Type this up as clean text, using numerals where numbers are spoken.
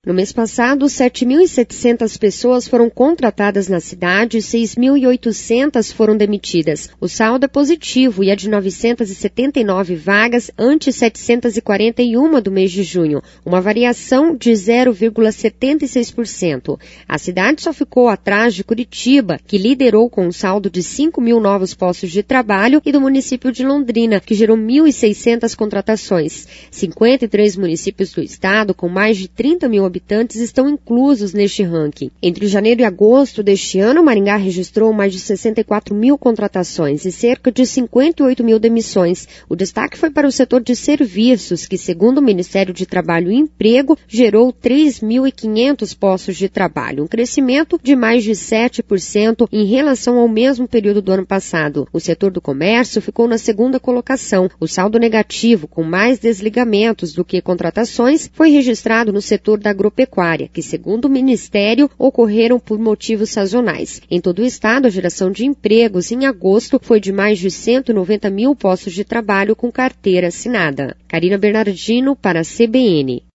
No mês passado, 7.700 pessoas foram contratadas na cidade e 6.800 foram demitidas. O saldo é positivo e é de 979 vagas ante 741 do mês de junho, uma variação de 0,76%. A cidade só ficou atrás de Curitiba, que liderou com um saldo de 5.000 novos postos de trabalho, e do município de Londrina, que gerou 1.600 contratações. 53 municípios do estado, com mais de 30 mil habitantes, estão inclusos neste ranking. Entre janeiro e agosto deste ano, Maringá registrou mais de 64 mil contratações e cerca de 58 mil demissões. O destaque foi para o setor de serviços, que, segundo o Ministério de Trabalho e Emprego, gerou 3.500 postos de trabalho, um crescimento de mais de 7% em relação ao mesmo período do ano passado. O setor do comércio ficou na segunda colocação. O saldo negativo, com mais desligamentos do que contratações, foi registrado no setor da agropecuária, que, segundo o Ministério, ocorreram por motivos sazonais. Em todo o estado, a geração de empregos em agosto foi de mais de 190 mil postos de trabalho com carteira assinada. Karina Bernardino para a CBN.